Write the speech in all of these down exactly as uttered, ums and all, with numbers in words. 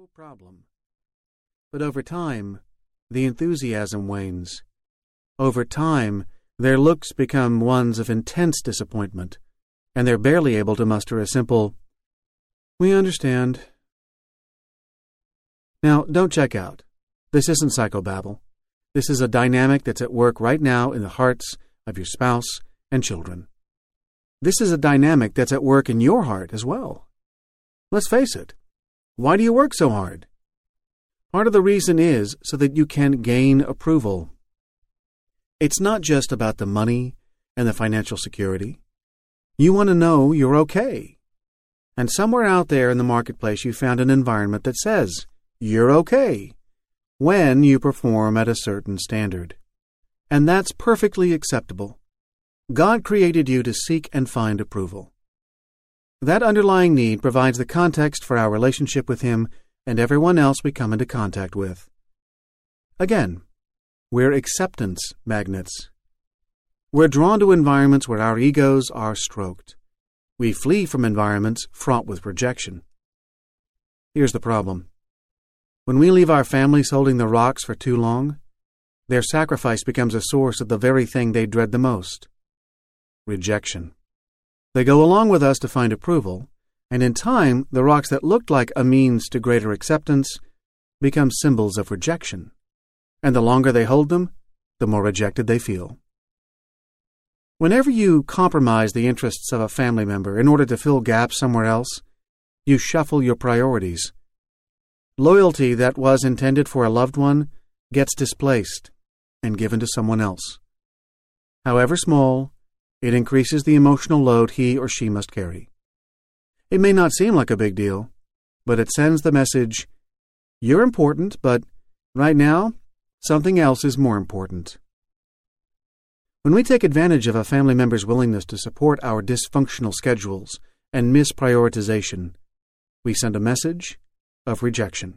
no problem. But over time, the enthusiasm wanes. Over time, their looks become ones of intense disappointment, and they're barely able to muster a simple, "We understand." Now, don't check out. This isn't psychobabble. This is a dynamic that's at work right now in the hearts of your spouse and children. This is a dynamic that's at work in your heart as well. Let's face it. Why do you work so hard? Part of the reason is so that you can gain approval. It's not just about the money and the financial security. You want to know you're okay. And somewhere out there in the marketplace you found an environment that says you're okay when you perform at a certain standard. And that's perfectly acceptable. God created you to seek and find approval. That underlying need provides the context for our relationship with Him and everyone else we come into contact with. Again, we're acceptance magnets. We're drawn to environments where our egos are stroked. We flee from environments fraught with rejection. Here's the problem. When we leave our families holding the rocks for too long, their sacrifice becomes a source of the very thing they dread the most: rejection. They go along with us to find approval, and in time, the rocks that looked like a means to greater acceptance become symbols of rejection. And the longer they hold them, the more rejected they feel. Whenever you compromise the interests of a family member in order to fill gaps somewhere else, you shuffle your priorities. Loyalty that was intended for a loved one gets displaced and given to someone else. However small, it increases the emotional load he or she must carry. It may not seem like a big deal, but it sends the message, "You're important, but right now, something else is more important." When we take advantage of a family member's willingness to support our dysfunctional schedules and misprioritization, we send a message of rejection.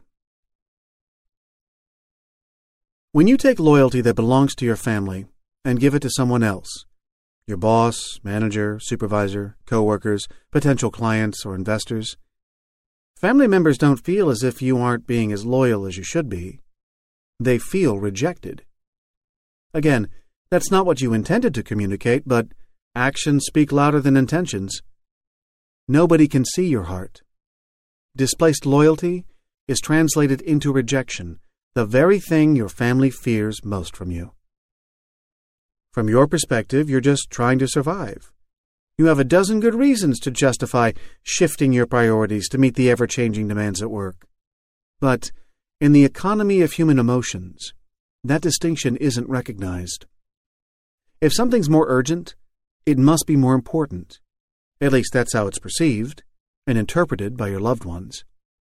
When you take loyalty that belongs to your family and give it to someone else, your boss, manager, supervisor, coworkers, potential clients, or investors, family members don't feel as if you aren't being as loyal as you should be. They feel rejected. Again, that's not what you intended to communicate, but actions speak louder than intentions. Nobody can see your heart. Displaced loyalty is translated into rejection, the very thing your family fears most from you. From your perspective, you're just trying to survive. You have a dozen good reasons to justify shifting your priorities to meet the ever-changing demands at work. But in the economy of human emotions, that distinction isn't recognized. If something's more urgent, it must be more important. At least that's how it's perceived and interpreted by your loved ones.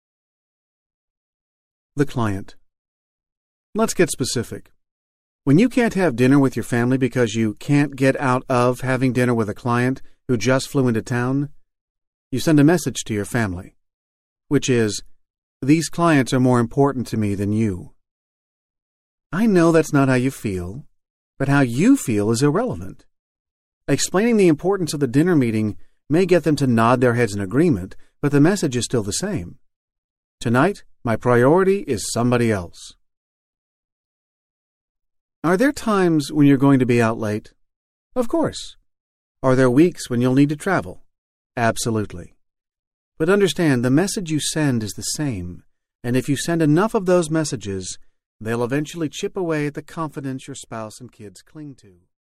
The client. Let's get specific. When you can't have dinner with your family because you can't get out of having dinner with a client who just flew into town, you send a message to your family, which is, "These clients are more important to me than you." I know that's not how you feel, but how you feel is irrelevant. Explaining the importance of the dinner meeting may get them to nod their heads in agreement, but the message is still the same. Tonight, my priority is somebody else. Are there times when you're going to be out late? Of course. Are there weeks when you'll need to travel? Absolutely. But understand, the message you send is the same, and if you send enough of those messages, they'll eventually chip away at the confidence your spouse and kids cling to.